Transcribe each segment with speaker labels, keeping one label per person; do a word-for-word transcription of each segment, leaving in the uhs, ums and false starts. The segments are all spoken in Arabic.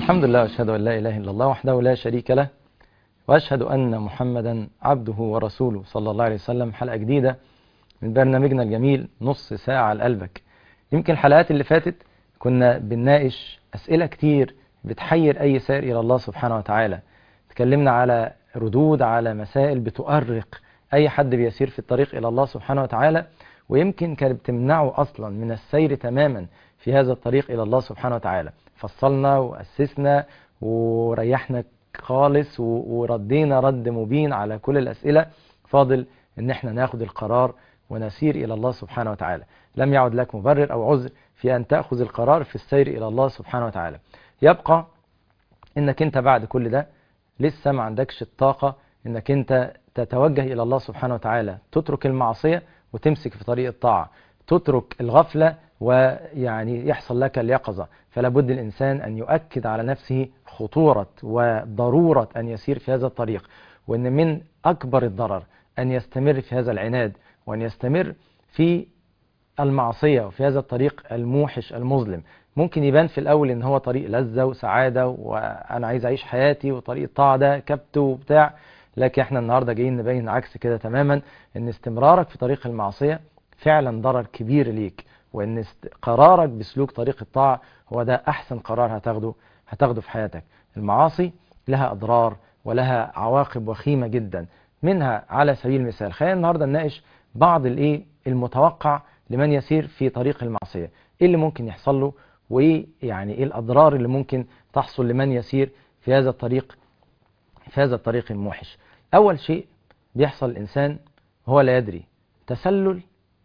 Speaker 1: الحمد لله، وأشهد أن لا إله إلا الله وحده لا شريك له، وأشهد أن محمدا عبده ورسوله صلى الله عليه وسلم. حلقة جديدة من برنامجنا الجميل نص ساعة لقلبك. يمكن الحلقات اللي فاتت كنا بنناقش أسئلة كتير بتحير أي سائر إلى الله سبحانه وتعالى. تكلمنا على ردود على مسائل بتؤرق أي حد بيسير في الطريق إلى الله سبحانه وتعالى، ويمكن كانت بتمنعه أصلا من السير تماما في هذا الطريق إلى الله سبحانه وتعالى. فصلنا وأسسنا وريحنا خالص وردينا رد مبين على كل الأسئلة. فاضل إن احنا ناخد القرار ونسير إلى الله سبحانه وتعالى. لم يعد لك مبرر أو عذر في أن تأخذ القرار في السير إلى الله سبحانه وتعالى. يبقى إنك أنت بعد كل ده لسه ما عندكش الطاقة إنك أنت تتوجه إلى الله سبحانه وتعالى، تترك المعصية وتمسك في طريق الطاعة، تترك الغفلة ويعني يحصل لك اليقظة. فلا بد الإنسان أن يؤكد على نفسه خطورة وضرورة أن يسير في هذا الطريق، وأن من أكبر الضرر أن يستمر في هذا العناد وأن يستمر في المعصية وفي هذا الطريق الموحش المظلم. ممكن يبان في الأول إن هو طريق لذة وسعادة وأنا عايز أعيش حياتي وطريق الطاعة ده كبت وبتاع، لكن احنا النهاردة جايين نبين عكس كده تماما، إن استمرارك في طريق المعصية فعلا ضرر كبير ليك، وإن قرارك بسلوك طريق الطاعة هو ده أحسن قرار هتاخده هتاخده في حياتك. المعاصي لها أضرار ولها عواقب وخيمة جدا. منها على سبيل المثال خلينا النهاردة نناقش بعض الإيه المتوقع لمن يسير في طريق المعصية. إيه اللي ممكن يحصل له، وإيه يعني إيه الأضرار اللي ممكن تحصل لمن يسير في هذا الطريق في هذا الطريق الموحش. أول شيء بيحصل الإنسان هو لا يدري تسلل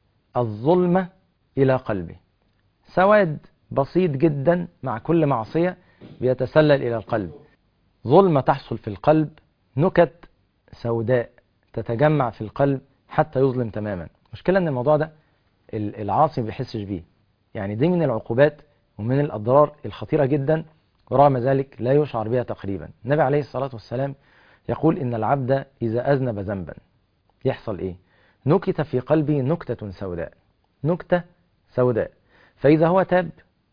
Speaker 1: الظلمة إلى قلبه. سواد بسيط جدا مع كل معصية بيتسلل إلى القلب. ظلمة تحصل في القلب، نكت سوداء تتجمع في القلب حتى يظلم تماما. مشكلة أن الموضوع ده العاصي ما بيحسش بيه، يعني دي من العقوبات ومن الأضرار الخطيرة جدا، ورغم ذلك لا يشعر بها تقريبا. النبي عليه الصلاة والسلام يقول إن العبد إذا أذنب ذنبا يحصل إيه؟ نكت في قلبه نكتة سوداء، نكتة سوداء، فإذا هو تاب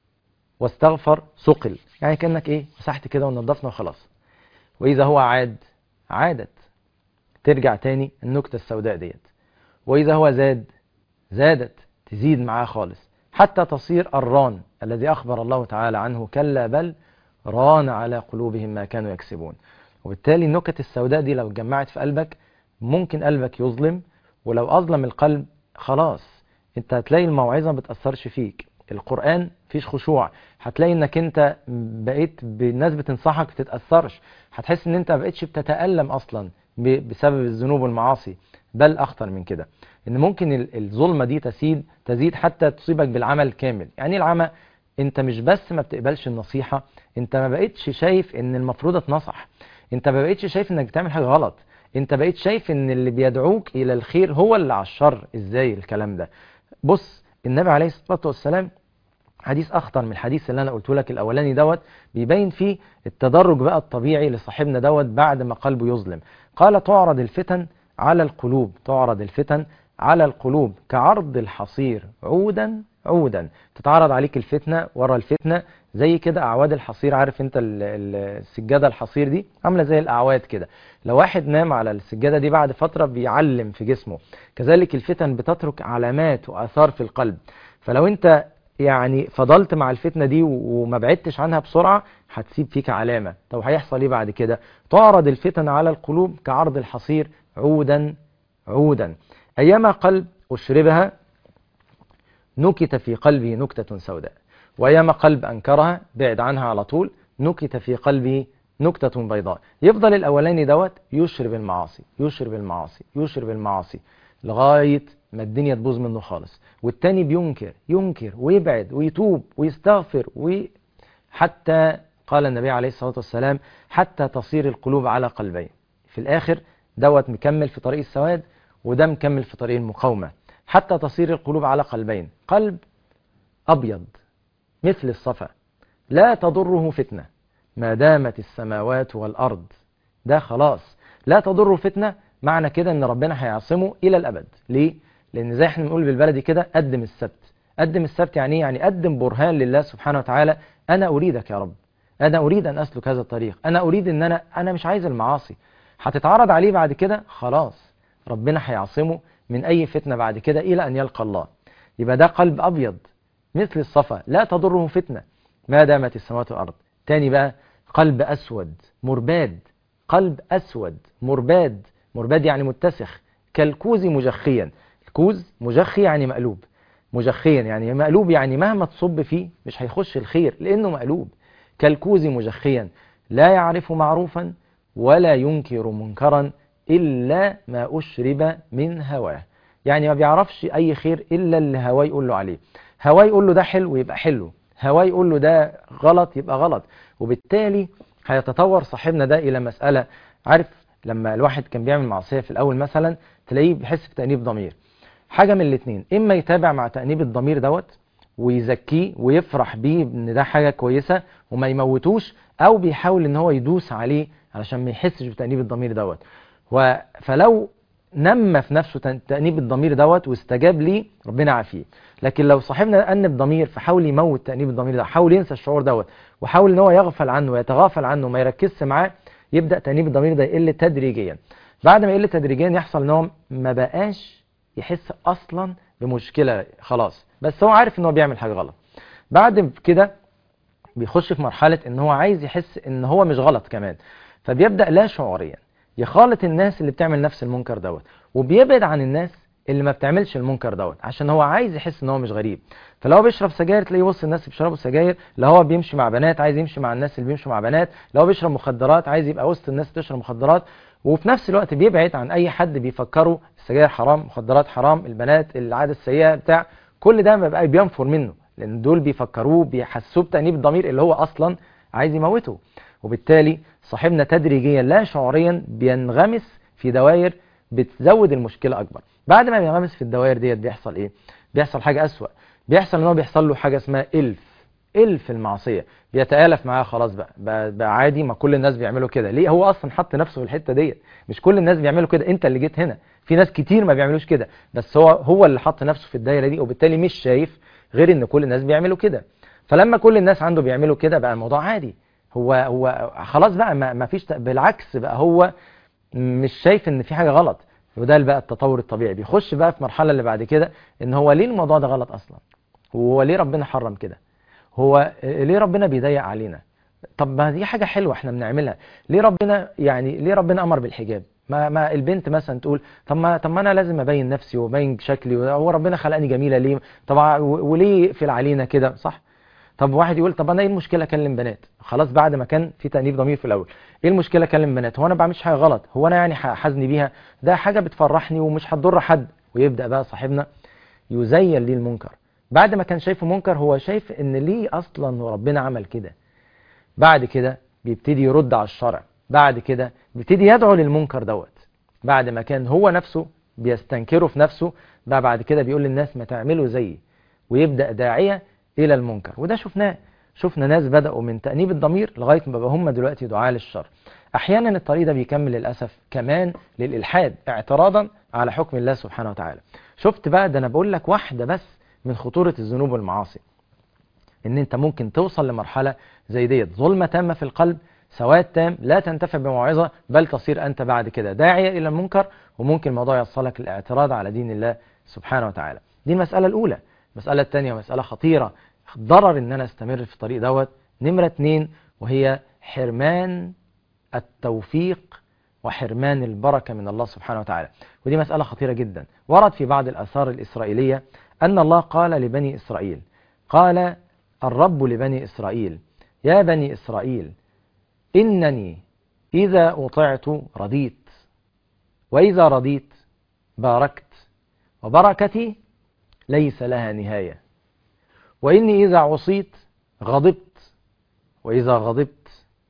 Speaker 1: واستغفر سقل، يعني كأنك إيه مسحت كده ونضفنا وخلاص. وإذا هو عاد عادت ترجع تاني النكتة السوداء ديت. وإذا هو زاد زادت تزيد معاه خالص حتى تصير الران الذي أخبر الله تعالى عنه كلا بل ران على قلوبهم ما كانوا يكسبون. وبالتالي النكت السوداء دي لو اتجمعت في قلبك ممكن قلبك يظلم، ولو أظلم القلب خلاص انت هتلاقي الموعظة ما بتأثرش فيك، القرآن فيش خشوع، هتلاقي انك انت بقيت بالناس بتنصحك بتتأثرش، هتحس ان انت بقيتش بتتألم اصلا بسبب الذنوب والمعاصي. بل اخطر من كده ان ممكن الظلمة دي تزيد تزيد حتى تصيبك بالعمى الكامل. يعني العمى انت مش بس ما بتقبلش النصيحة، انت ما بقيتش شايف ان المفروض اتنصح، انت ما بقيتش شايف انك بتعمل حاجة غلط، انت بقيت شايف ان اللي بيدعوك الى الخير هو اللي على الشر. ازاي الكلام ده؟ بص النبي عليه الصلاة والسلام حديث اخطر من الحديث اللي انا قلته لك الاولاني دوت، بيبين فيه التدرج بقى الطبيعي لصاحبنا دوت بعد ما قلبه يظلم. قال تعرض الفتن على القلوب، تعرض الفتن على القلوب كعرض الحصير عودا عودا. تتعرض عليك الفتنة ورا الفتنة زي كده أعواد الحصير. عارف انت السجادة الحصير دي عاملة زي الأعواد كده، لو واحد نام على السجادة دي بعد فترة بيعلم في جسمه. كذلك الفتن بتترك علامات وآثار في القلب، فلو انت يعني فضلت مع الفتنة دي وما بعدتش عنها بسرعة هتسيب فيك علامة. طب هيحصل ايه بعد كده؟ تعرض الفتن على القلوب كعرض الحصير عودا عودا. أيما قلب أشربها نكت في قلبه نكتة سوداء، وأيما قلب أنكرها بعد عنها على طول نكت في قلبه نكتة بيضاء. يفضل الأولاني دوت يشرب المعاصي يشرب المعاصي يشرب المعاصي لغاية ما الدنيا تبوظ منه خالص، والتاني بينكر ينكر ويبعد ويتوب ويستغفر وي... حتى قال النبي عليه الصلاة والسلام حتى تصير القلوب على قلبين. في الآخر دوت مكمل في طريق السواد وده مكمل في طريق المقاومة، حتى تصير القلوب على قلبين. قلب أبيض مثل الصفا لا تضره فتنة ما دامت السماوات والأرض، ده خلاص لا تضره فتنة. معنى كده ان ربنا هيعصمه الى الابد. ليه؟ لان زي احنا بنقول بالبلدي كده قدم السبت. قدم السبت يعني ايه؟ يعني قدم برهان لله سبحانه وتعالى، انا اريدك يا رب، أنا أريد أن أسلك هذا الطريق، أنا أريد أن أنا أنا مش عايز المعاصي. هتتعرض عليه بعد كده، خلاص ربنا هيعصمه من أي فتنة بعد كده إلى أن يلقى الله. يبقى ده قلب أبيض مثل الصفا لا تضره فتنة ما دامت السماوات والأرض. تاني بقى قلب أسود مرباد، قلب أسود مرباد، مرباد يعني متسخ، كالكوز مجخيا. الكوز مجخي يعني مقلوب، مجخيا يعني مقلوب، يعني مهما تصب فيه مش هيخش الخير لأنه مقلوب. كالكوز مجخيا لا يعرف معروفا ولا ينكر منكرا إلا ما أشرب من هواه. يعني ما بيعرفش أي خير إلا اللي هواه يقول له عليه. هواه يقول له ده حلو يبقى حلو، هواه يقول له ده غلط يبقى غلط. وبالتالي هيتطور صاحبنا ده إلى مسألة، عارف لما الواحد كان بيعمل معصية في الأول مثلا تلاقيه بيحس بتأنيب ضمير. حاجة من الاثنين، إما يتابع مع تأنيب الضمير دوت ويزكيه ويفرح بيه ان ده حاجة كويسة وما يموتوش، او بيحاول ان هو يدوس عليه علشان ما يحسش بتأنيب الضمير دوت. فلو نمى في نفسه تأنيب الضمير دوت واستجاب ليه ربنا عافيه. لكن لو صاحبنا أنب ضمير فحاول يموت تأنيب الضمير ده، حاول ينسى الشعور دوت وحاول ان هو يغفل عنه ويتغافل عنه وما يركزش معاه، يبدأ تأنيب الضمير ده يقل تدريجيا. بعد ما يقل تدريجيا يحصل ان هو ما بقاش يحس اصلا بمشكلة خلاص، بس هو عارف ان هو بيعمل حاجة غلط. بعد كده بيخش في مرحلة ان هو عايز يحس ان هو مش غلط كمان، فبيبدأ لا شعوريا يخالط الناس اللي بتعمل نفس المنكر دوت، وبيبعد عن الناس اللي ما بتعملش المنكر دوت عشان هو عايز يحس ان هو مش غريب. فلو هو بيشرب سجاير تلاقيه وسط الناس اللي بيشربوا سجاير، لو هو بيمشي مع بنات عايز يمشي مع الناس اللي بيمشوا مع بنات، لو هو بيشرب مخدرات عايز يبقى وسط الناس اللي بتشرب مخدرات. وفي نفس الوقت بيبعد عن اي حد بيفكروا السجاير حرام، مخدرات حرام، البنات العادة السيئة بتاع كل ده ما بقى بينفر منه، لان دول بيفكروه بيحسوه بتأنيب الضمير اللي هو اصلا عايز يموته. وبالتالي صاحبنا تدريجيا لا شعوريا بينغمس في دوائر بتزود المشكلة اكبر. بعد ما بينغمس في الدوائر ديت بيحصل ايه؟ بيحصل حاجة اسوأ، بيحصل ان هو بيحصل له حاجة اسمها الف الف المعصية، بيتآلف معاه خلاص بقى. بقى, بقى عادي، ما كل الناس بيعملوا كده. ليه؟ هو اصلا حط نفسه في الحتة ديت. مش كل الناس بيعملوا كده، انت اللي جيت هنا. في ناس كتير ما بيعملوش كده، بس هو هو اللي حط نفسه في الدايرة دي، وبالتالي مش شايف غير ان كل الناس بيعملوا كده. فلما كل الناس عنده بيعملوا كده بقى الموضوع عادي، هو هو خلاص بقى ما, ما فيش، بالعكس بقى هو مش شايف ان في حاجة غلط. وده بقى التطور الطبيعي. بيخش بقى في المرحلة اللي بعد كده ان هو ليه الموضوع ده غلط اصلا، هو ليه ربنا حرم كده، هو ليه ربنا بيضيق علينا، طب ما دي حاجة حلوة احنا بنعملها، ليه ربنا يعني ليه ربنا امر بالحجاب؟ ما ما البنت مثلا تقول طب ما طب ما انا لازم ابين نفسي وابين شكلي، هو ربنا خلقني جميلة ليه؟ طبعا وليه يقفل علينا كده؟ صح. طب واحد يقول طب انا ايه المشكله اكلم بنات؟ خلاص بعد ما كان في تأنيب ضمير في الاول، ايه المشكله اكلم بنات؟ هو انا ما بعملش حاجه غلط، هو انا يعني حزني بيها؟ ده حاجه بتفرحني ومش هتضر حد. ويبدأ بقى صاحبنا يزين ليه المنكر. بعد ما كان شايفه منكر هو شايف ان ليه اصلا ربنا عمل كده. بعد كده بيبتدي يرد على الشرع، بعد كده بيبتدي يدعو للمنكر دوت. بعد ما كان هو نفسه بيستنكره في نفسه بقى بعد كده بيقول للناس ما تعملوا زيي، ويبدأ داعية إلى المنكر. وده شفناه، شفنا ناس بدأوا من تأنيب الضمير لغاية ما بقى هم دلوقتي دعاة للشر. أحيانا الطريق ده بيكمل للأسف كمان للإلحاد اعتراضا على حكم الله سبحانه وتعالى. شفت بقى، ده أنا بقول لك واحدة بس من خطورة الذنوب والمعاصي، إن أنت ممكن توصل لمرحلة زي ديت، ظلمة تامة في القلب، سواد تام، لا تنتفع بموعظة، بل تصير أنت بعد كده داعية إلى المنكر، وممكن الموضوع يوصلك للاعتراض على دين الله سبحانه وتعالى. دي المسألة الأولى. المسألة الثانية مسألة خطيرة، ضرر ان انا استمر في الطريق دوت. نمرة اتنين، وهي حرمان التوفيق وحرمان البركة من الله سبحانه وتعالى. ودي مسألة خطيرة جدا. ورد في بعض الآثار الإسرائيلية أن الله قال لبني إسرائيل، قال الرب لبني إسرائيل يا بني إسرائيل إنني إذا أطعت رضيت، وإذا رضيت باركت، وبركتي ليس لها نهاية، وإني إذا عصيت غضبت، وإذا غضبت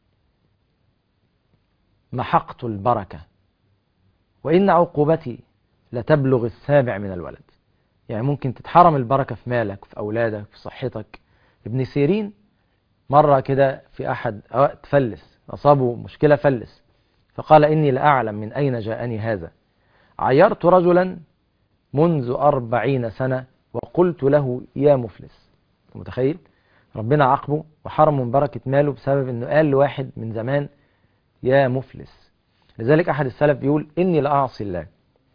Speaker 1: محقت البركة، وإن عقوبتي لتبلغ السابع من الولد. يعني ممكن تتحرم البركة في مالك، في أولادك، في صحتك. ابن سيرين مرة كده في أحد وقت فلس، أصابه مشكلة فلس، فقال إني لأعلم من أين جاءني هذا. عيرت رجلا منذ أربعين سنة وقلت له يا مفلس. متخيل؟ ربنا عاقبه وحرمه من بركة ماله بسبب انه قال لواحد من زمان يا مفلس. لذلك احد السلف بيقول اني لأعصي الله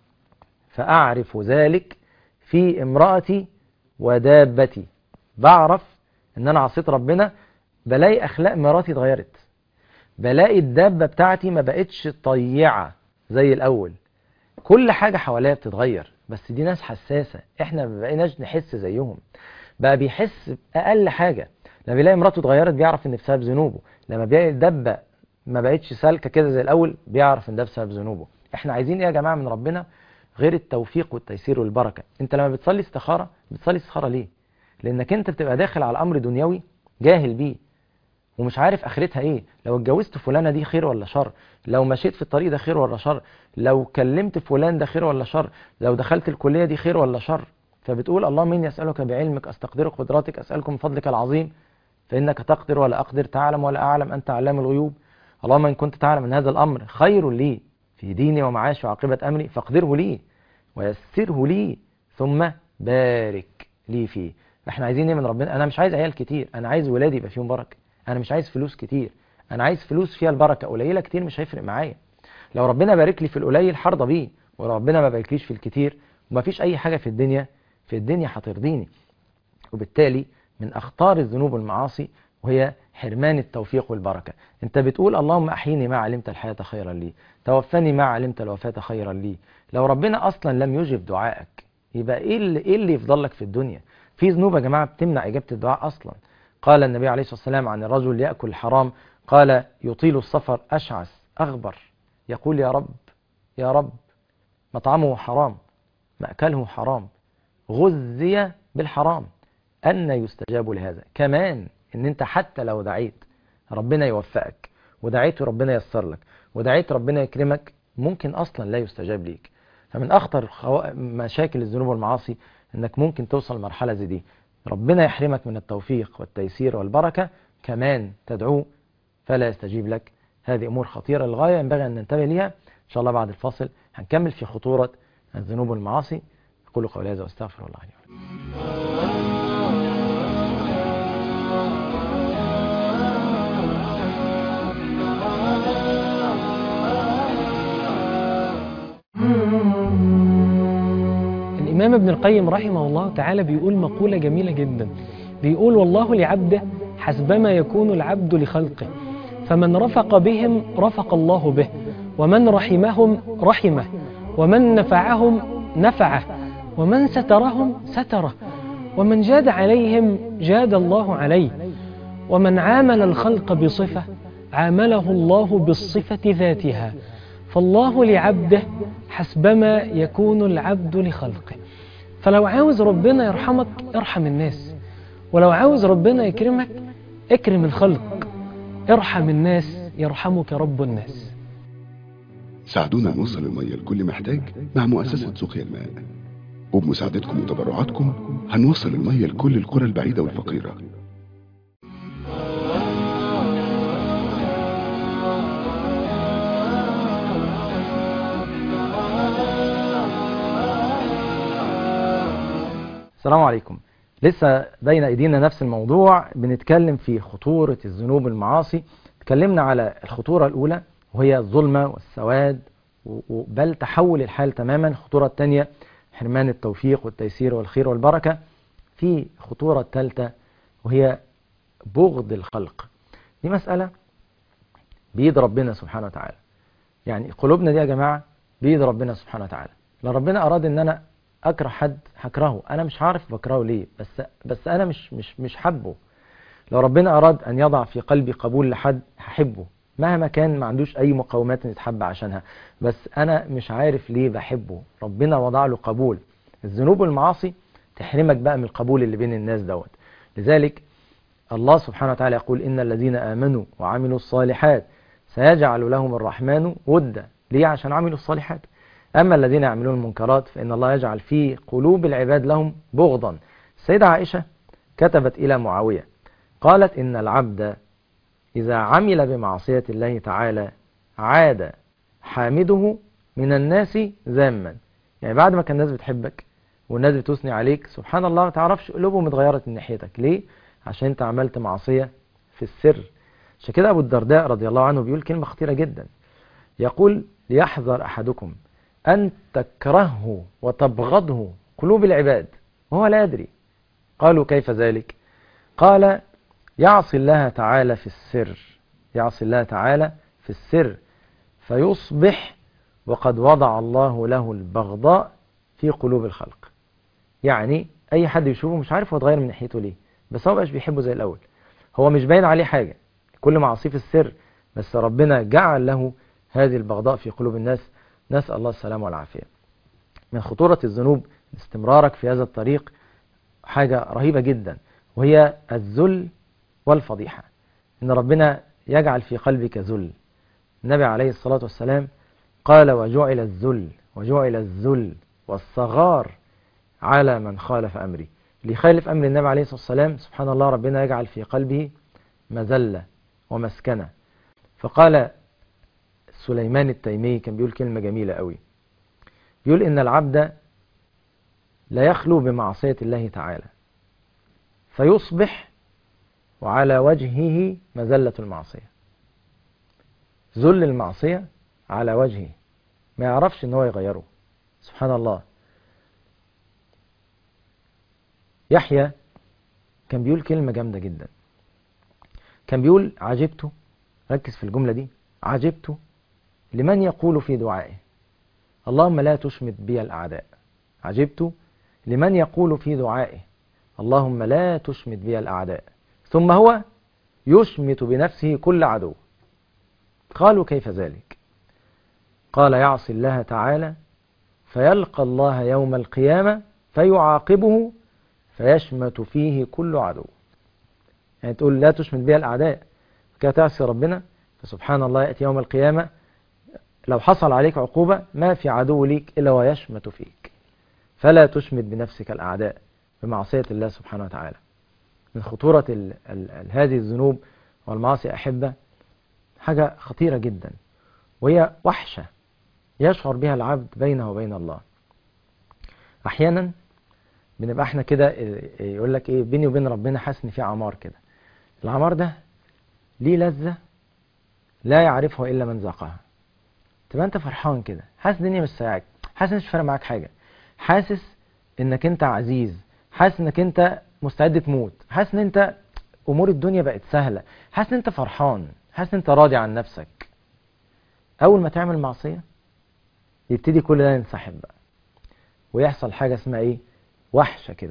Speaker 1: فأعرف ذلك في امرأتي ودابتي. بعرف ان انا عصيت ربنا، بلاقي اخلاق مراتي اتغيرت، بلاقي الدابة بتاعتي ما بقتش طيعة زي الاول، كل حاجة حواليها بتتغير. بس دي ناس حساسة، احنا ما بقيناش نحس زيهم. بقى بيحس بأقل حاجة، لما بيلاقي مراته اتغيرت بيعرف ان بسبب ذنوبه، لما بيلاقي الدبة ما بقتش سالكة كده زي الاول بيعرف ان ده بسبب ذنوبه. احنا عايزين ايه يا جماعة من ربنا غير التوفيق والتيسير والبركة؟ انت لما بتصلي استخارة بتصلي استخارة ليه؟ لانك انت بتبقى داخل على امر دنيوي جاهل بيه ومش عارف اخرتها ايه. لو اتجوزت فلانة دي خير ولا شر؟ لو مشيت في الطريق ده خير ولا شر؟ لو كلمت فلان ده خير ولا شر؟ لو دخلت الكلية دي خير ولا شر؟ فبتقول اللهم إني أسألك بعلمك أستقدر قدراتك أسألكم من فضلك العظيم فإنك تقدر ولا أقدر تعلم ولا أعلم أنت علام الغيوب. اللهم إن كنت تعلم أن هذا الأمر خير لي في ديني ومعاشي وعاقبة أمري فاقدره لي ويسره لي ثم بارك لي فيه. احنا عايزين ايه من ربنا؟ انا مش عايز عيال كتير، انا عايز ولادي يبقى فيهم بركه. انا مش عايز فلوس كتير، انا عايز فلوس فيها البركه. قليله كتير مش هيفرق معايا. لو ربنا بارك لي في القليل هرضى بيه، ولو ربنا ما باركليش في الكتير ومفيش اي حاجه في الدنيا في الدنيا هترضيني. وبالتالي من اخطار الذنوب والمعاصي وهي حرمان التوفيق والبركه. انت بتقول اللهم احيني ما علمت الحياه خيرا لي، توفني ما علمت الوفاه خيرا لي. لو ربنا اصلا لم يجب دعائك يبقى ايه اللي, إيه اللي يفضل لك في الدنيا؟ في ذنوب يا جماعه بتمنع اجابه الدعاء اصلا. قال النبي عليه الصلاه والسلام عن الرجل ياكل الحرام، قال يطيل السفر اشعث اغبر يقول يا رب يا رب مطعمه حرام مأكله حرام غذي بالحرام أن يستجاب لهذا. كمان ان انت حتى لو دعيت ربنا يوفقك، ودعيت ربنا ييسر لك، ودعيت ربنا يكرمك، ممكن اصلا لا يستجاب ليك. فمن اخطر مشاكل الذنوب والمعاصي انك ممكن توصل لمرحلة زي دي، ربنا يحرمك من التوفيق والتيسير والبركة، كمان تدعوه فلا يستجيب لك. هذه امور خطيرة للغاية ينبغي ان ننتبه ليها. ان شاء الله بعد الفاصل هنكمل في خطورة الذنوب والمعاصي. أقول قولي هذا واستغفر الله لي ولكم.
Speaker 2: الإمام ابن القيم رحمه الله تعالى بيقول مقولة جميلة جدا، بيقول والله لعبده حسبما يكون العبد لخلقه، فمن رفق بهم رفق الله به، ومن رحمهم رحمه، ومن نفعهم نفعه، ومن سترهم ستره، ومن جاد عليهم جاد الله عليه، ومن عامل الخلق بصفة عامله الله بالصفة ذاتها. فالله لعبده حسبما يكون العبد لخلقه. فلو عاوز ربنا يرحمك ارحم الناس، ولو عاوز ربنا يكرمك اكرم الخلق. ارحم الناس يرحمك رب الناس.
Speaker 3: ساعدونا نوصل المية لكل محتاج مع مؤسسة سقيا الماء، وبمساعدتكم وتبرعاتكم هنوصل المية لكل القرى البعيدة والفقيرة.
Speaker 1: السلام عليكم. لسه بين ايدينا نفس الموضوع، بنتكلم في خطورة الذنوب والمعاصي. اتكلمنا على الخطورة الاولى وهي الظلمة والسواد بل تحول الحال تماما. الخطورة الثانية حرمان التوفيق والتيسير والخير والبركة. في خطورة ثالثة وهي بغض الخلق. دي مسألة بيد ربنا سبحانه وتعالى. يعني قلوبنا دي يا جماعة بيد ربنا سبحانه وتعالى. لو ربنا أراد ان انا اكره حد هكرهه، انا مش عارف بكرهه ليه، بس بس انا مش مش مش حبه. لو ربنا اراد ان يضع في قلبي قبول لحد هحبه مهما كان ما عندوش اي مقومات يتحب عشانها، بس انا مش عارف ليه بحبه. ربنا وضع له قبول. الذنوب والمعاصي تحرمك بقى من القبول اللي بين الناس دوت. لذلك الله سبحانه وتعالى يقول إن الذين آمنوا وعملوا الصالحات سيجعل لهم الرحمن ودا. ليه؟ عشان عملوا الصالحات. أما الذين يعملون المنكرات فإن الله يجعل في قلوب العباد لهم بغضا. السيدة عائشة كتبت إلى معاوية قالت إن العبد إذا عمل بمعصية الله تعالى عاد حامده من الناس ذاما. يعني بعد ما كان الناس بتحبك والناس بتثني عليك، سبحان الله ما تعرفش قلوبهم اتغيرت من ناحيتك. ليه؟ عشان انت عملت معصية في السر. عشان كده أبو الدرداء رضي الله عنه بيقول كلمة خطيرة جدا، يقول ليحذر أحدكم أن تكرهه وتبغضه قلوب العباد وهو لا يدري. قالوا كيف ذلك؟ قال يعصي الله تعالى في السر، يعصي الله تعالى في السر فيصبح وقد وضع الله له البغضاء في قلوب الخلق. يعني أي حد يشوفه مش عارف هو اتغير من ناحيته ليه، بس هو مبقاش بيحبه زي الأول. هو مش باين عليه حاجة، كل معصيه في السر، بس ربنا جعل له هذه البغضاء في قلوب الناس. نسأل الله السلامة والعافية. من خطورة الذنوب استمرارك في هذا الطريق حاجة رهيبة جدا، وهي الذل والفضيحة. إن ربنا يجعل في قلبك ذل. النبي عليه الصلاة والسلام قال وجعل الذل وجعل الذل والصغار على من خالف أمري. اللي يخالف أمر النبي عليه الصلاة والسلام سبحان الله ربنا يجعل في قلبه مذلة ومسكنة. فقال سليمان التيمي كان بيقول كلمة جميلة قوي، بيقول إن العبد لا يخلو بمعصية الله تعالى فيصبح وعلى وجهه مذلة المعصية. ذل المعصية على وجهه، ما يعرفش ان هو يغيره. سبحان الله. يحيى كان بيقول كلمة جامدة جدا، كان بيقول عجبت، ركز في الجملة دي، عجبت لمن يقول في دعائه اللهم لا تشمت بي الأعداء. عجبت لمن يقول في دعائه اللهم لا تشمت بي الأعداء، ثم هو يشمت بنفسه كل عدو. قالوا كيف ذلك؟ قال يعصي الله تعالى فيلقى الله يوم القيامة فيعاقبه فيشمت فيه كل عدو. يعني تقول لا تشمت بي الأعداء كي تعصي ربنا، فسبحان الله يأتي يوم القيامة لو حصل عليك عقوبة ما في عدو ليك إلا ويشمت فيك. فلا تشمت بنفسك الأعداء بمعصية الله سبحانه وتعالى. من خطورة ال ال ال هذه الذنوب والمعاصي أحبة حاجة خطيرة جدا، وهي وحشة يشعر بها العبد بينه وبين الله. أحيانا بنبقى احنا كده يقول لك ايه بيني وبين ربنا حاسس ان في عمار كده، العمار ده ليه لذة لا يعرفها إلا من ذاقها. تبقى انت فرحان كده، حاسس الدنيا مش ساعدك، حاسس ان مش فارق معاك حاجة، حاسس انك انت عزيز، حاسس انك انت مستعد تموت، حاسس ان انت امور الدنيا بقت سهلة، حاسس ان انت فرحان، حاسس ان انت راضي عن نفسك. اول ما تعمل معصية يبتدي كل ده ينسحب بقى، ويحصل حاجة اسمها ايه؟ وحشة كده.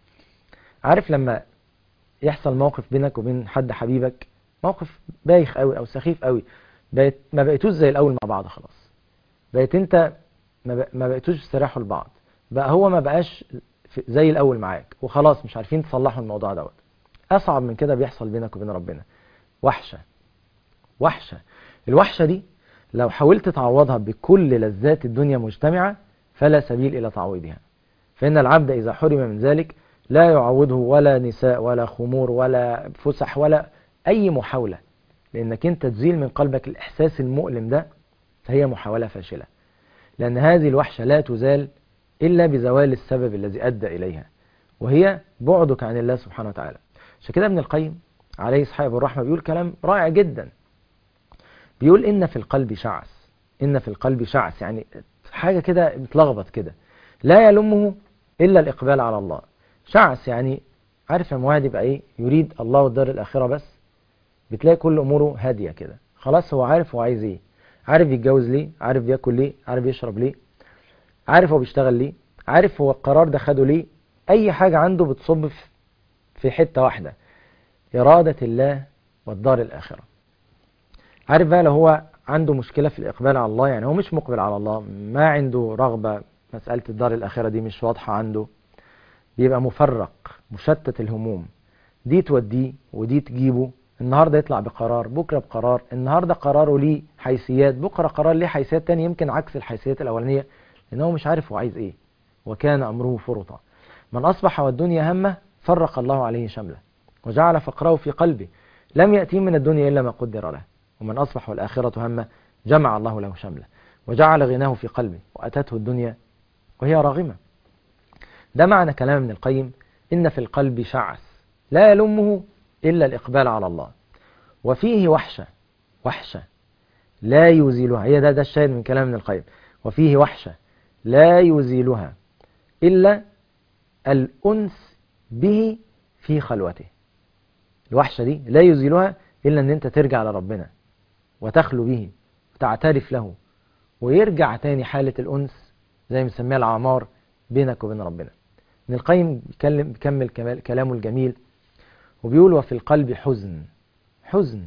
Speaker 1: عارف لما يحصل موقف بينك وبين حد حبيبك، موقف بايخ قوي او سخيف قوي، بقيت ما بقيتوش زي الاول مع بعض، خلاص بقيت انت ما بقيتوش تستريحوا لبعض، بقى هو ما بقاش زي الاول معاك، وخلاص مش عارفين تصلحوا الموضوع دوت. اصعب من كده بيحصل بينك وبين ربنا، وحشة. وحشة الوحشة دي لو حاولت تعوضها بكل لذات الدنيا مجتمعة فلا سبيل الى تعويضها. فإن العبد إذا حرم من ذلك لا يعوضه ولا نساء ولا خمور ولا فسح ولا أي محاولة، لأنك أنت تزيل من قلبك الإحساس المؤلم ده، فهي محاولة فاشلة، لأن هذه الوحشة لا تزال إلا بزوال السبب الذي أدى إليها، وهي بعدك عن الله سبحانه وتعالى. عشان كده ابن القيم عليه صحيح الرحمة بيقول كلام رائع جدا، بيقول إن في القلب شعث، إن في القلب شعث يعني حاجة كده بتلخبط كده، لا يلمه إلا الإقبال على الله. شعث يعني عارف لما واحد يبقى إيه يريد الله والدار الآخرة بس، بتلاقي كل أموره هادية كده، خلاص هو عارف هو عايز إيه، عارف يتجوز ليه، عارف ياكل ليه، عارف يشرب ليه، عارف هو بيشتغل ليه، عارف هو القرار ده خده ليه. أي حاجة عنده بتصب في حتة واحدة، إرادة الله والدار الآخرة. عارف بقى لو هو عنده مشكلة في الإقبال على الله، يعني هو مش مقبل على الله، ما عنده رغبة، مسألة الدار الآخرة دي مش واضحة عنده، بيبقى مفرق مشتت الهموم، دي توديه ودي تجيبه، النهاردة يطلع بقرار، بكرة بقرار، النهاردة قراره ليه حيثيات، بكرة قرار ليه حيثيات تاني يمكن عكس الحيثيات الأولانية، لأنه مش عارف هو عايز إيه، وكان أمره فرطا. من أصبح والدنيا همه فرق الله عليه شمله وجعل فقره في قلبه، لم يأتي من الدنيا إلا ما قدر له. ومن أصبح والآخرة همه جمع الله له شمله وجعل غناه في قلبه وأتته الدنيا وهي راغمة. ده معنى كلام ابن القيم إن في القلب شعث، لا يلمه إلا الإقبال على الله. وفيه وحشة وحشة لا يزيلها، هي ده ده الشاهد من كلام ابن القيم. وفيه وحشة لا يزيلها إلا الأنس به في خلوته. الوحشة دي لا يزيلها إلا أن أنت ترجع لربنا وتخلو به وتعترف له، ويرجع تاني حالة الأنس زي ما سميها العمار بينك وبين ربنا. ابن القيم بيكلم بيكمل كلامه الجميل وبيقول: وفي القلب حزن حزن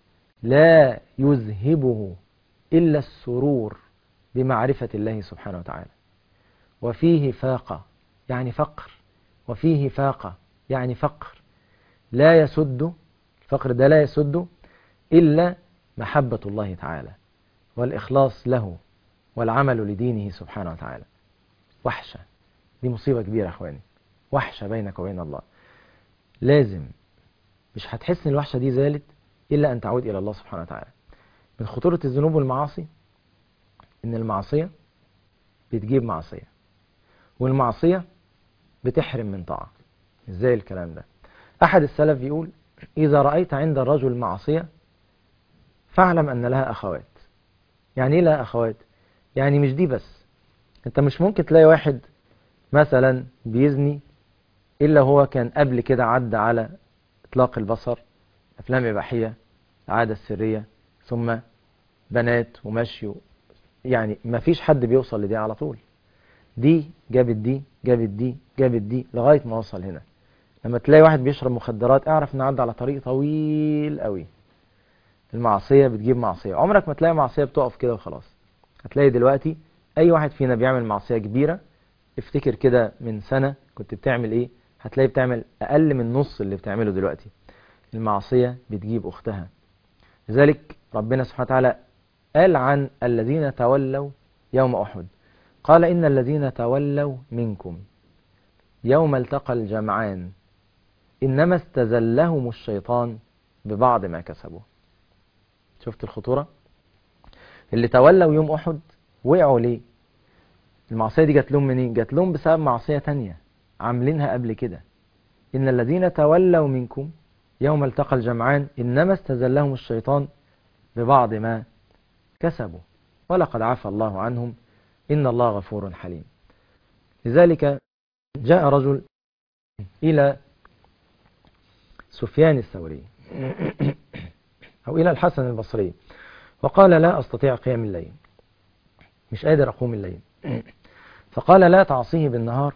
Speaker 1: لا يذهبه إلا السرور بمعرفة الله سبحانه وتعالى. وفيه فاقة يعني فقر، وفيه فاقة يعني فقر لا يسد، الفقر ده لا يسد إلا محبة الله تعالى والإخلاص له والعمل لدينه سبحانه وتعالى. وحشة دي مصيبة كبيرة يا أخواني، وحشة بينك وبين الله. لازم مش هتحس ان الوحشة دي زالت إلا أن تعود إلى الله سبحانه وتعالى. من خطورة الذنوب والمعاصي إن المعصية بتجيب معصية، والمعصية بتحرم من طاعة. إزاي الكلام ده؟ أحد السلف يقول: إذا رأيت عند الرجل معصية فاعلم أن لها أخوات. يعني إيه لها أخوات؟ يعني مش دي بس. أنت مش ممكن تلاقي واحد مثلا بيزني إلا هو كان قبل كده عدى على إطلاق البصر، أفلام إباحية، عادة سرية، ثم بنات ومشي. يعني ما فيش حد بيوصل لدي على طول، دي جابت دي جابت دي جابت دي لغاية ما وصل هنا. لما تلاقي واحد بيشرب مخدرات اعرف انه عدى على طريق طويل قوي. المعصية بتجيب معصية، عمرك ما تلاقي معصية بتقف كده وخلاص. هتلاقي دلوقتي اي واحد فينا بيعمل معصية كبيرة، افتكر كده من سنة كنت بتعمل ايه، هتلاقي بتعمل اقل من نص اللي بتعمله دلوقتي. المعصية بتجيب اختها. لذلك ربنا سبحانه وتعالى قال عن الذين تولوا يوم أحد، قال: إن الذين تولوا منكم يوم التقى الجمعان إنما استزلهم الشيطان ببعض ما كسبوا. شفت الخطورة؟ اللي تولوا يوم أحد وقعوا ليه؟ المعصية دي جات لهم منين؟ جات لهم بسبب معصية تانية عاملينها قبل كده. إن الذين تولوا منكم يوم التقى الجمعان إنما استزلهم الشيطان ببعض ما كسبوا ولقد عفى الله عنهم إن الله غفور حليم. لذلك جاء رجل إلى سفيان الثوري أو إلى الحسن البصري وقال: لا أستطيع قيام الليل، مش قادر أقوم الليل. فقال: لا تعصيه بالنهار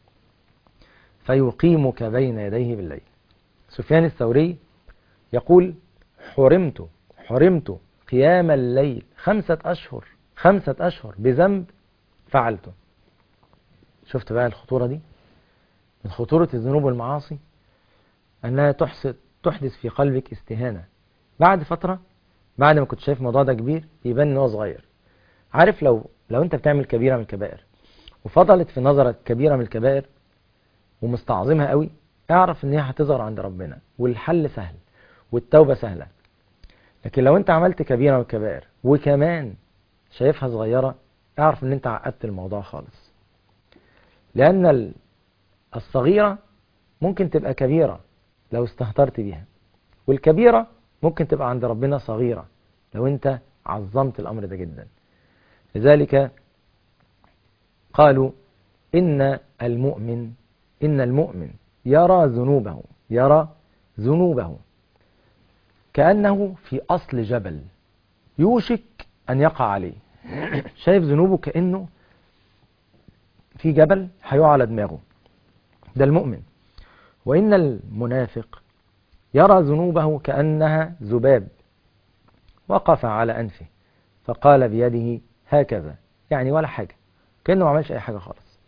Speaker 1: فيقيمك بين يديه بالليل. سفيان الثوري يقول: حرمت حرمت قيام الليل خمسة أشهر خمسة أشهر بذنب فعلته. شفت بقى الخطورة دي؟ من خطورة الذنوب والمعاصي أنها تحدث في قلبك استهانة. بعد فترة، بعد ما كنت شايف الموضوع ده كبير، يبان إن هو صغير. عارف لو لو أنت بتعمل كبيرة من الكبائر وفضلت في نظرك كبيرة من الكبائر ومستعظمها قوي، اعرف إن هي هتظهر عند ربنا والحل سهل والتوبة سهلة. لكن لو أنت عملت كبيرة من الكبائر وكمان شايفها صغيرة، اعرف إن أنت عقدت الموضوع خالص. لأن الصغيرة ممكن تبقى كبيرة لو استهترت بيها، والكبيرة ممكن تبقى عند ربنا صغيرة لو أنت عظمت الأمر ده جدا. لذلك قالوا: إن المؤمن إن المؤمن يرى ذنوبه يرى ذنوبه كأنه في أصل جبل يوشك أن يقع عليه. شايف ذنوبه كأنه في جبل هيقع على دماغه، ده المؤمن. وإن المنافق يرى ذنوبه كأنها ذباب وقف على أنفه فقال بيده هكذا، يعني ولا حاجة، كأنه ما عملش أي حاجة خالص.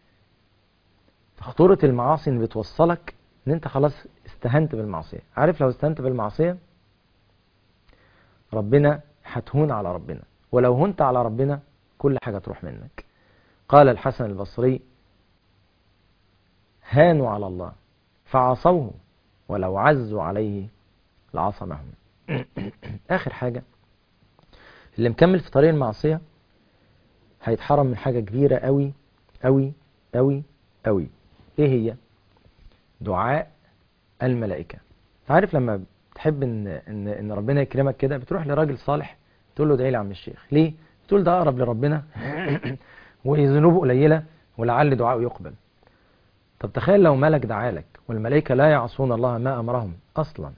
Speaker 1: خطورة المعاصي إن بتوصلك إن أنت خلاص استهنت بالمعصية. عارف لو استهنت بالمعصية ربنا هتهون على ربنا، ولو هنت على ربنا كل حاجة تروح منك. قال الحسن البصري: هانوا على الله فعصوه ولو عزوا عليه لعصمهم. آخر حاجة، اللي مكمل في طريق المعصية هيتحرم من حاجة كبيرة قوي قوي قوي قوي. ايه هي؟ دعاء الملائكة. عارف لما بتحب ان ان ان ربنا يكرمك كده، بتروح لراجل صالح تقول له ادعي لي يا عم الشيخ. ليه؟ تقول ده اقرب لربنا وذنوبه قليلة ولعل دعاءه يقبل. طب تخيل لو ملك دعالك والملائكة لا يعصون الله ما امرهم اصلا.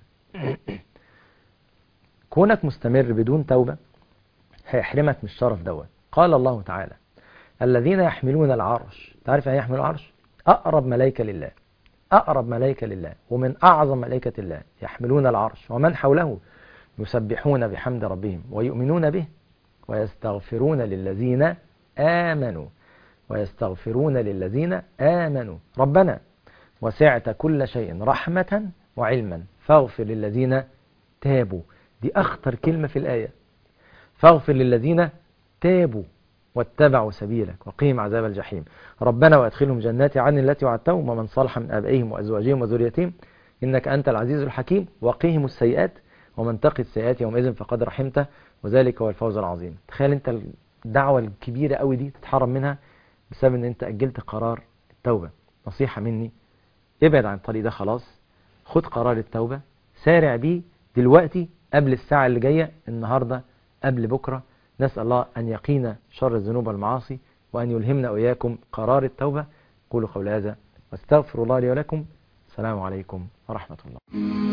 Speaker 1: كونك مستمر بدون توبة هيحرمك من الشرف دوت. قال الله تعالى الذين يحملون العرش. تعرف يعني يحملون العرش؟ اقرب ملائكة لله، أقرب ملائكة لله ومن أعظم ملائكة الله، يحملون العرش ومن حوله يسبحون بحمد ربهم ويؤمنون به ويستغفرون للذين آمنوا ويستغفرون للذين آمنوا ربنا وسعت كل شيء رحمة وعلما فاغفر للذين تابوا. دي أخطر كلمة في الآية، فاغفر للذين تابوا واتبعوا سبيلك وقيم عذاب الجحيم. ربنا وادخلهم جنات عدن التي وعدتهم ومن صلح من آبائهم وأزواجهم وذريتهم إنك أنت العزيز الحكيم وقيهم السيئات ومن تقي السيئات يومئذ فقد رحمته وذلك هو الفوز العظيم. تخيل أنت الدعوة الكبيرة قوي دي تتحرم منها بسبب أن أنت أجلت قرار التوبة. نصيحة مني، ابعد عن الطريق ده خلاص، خد قرار التوبة، سارع بيه دلوقتي قبل الساعة اللي جاية، النهاردة قبل بكرة. نسأل الله أن يقينا شر الذنوب والمعاصي وأن يلهمنا وإياكم قرار التوبة. قولوا قول هذا واستغفر الله لي ولكم. السلام عليكم ورحمة الله.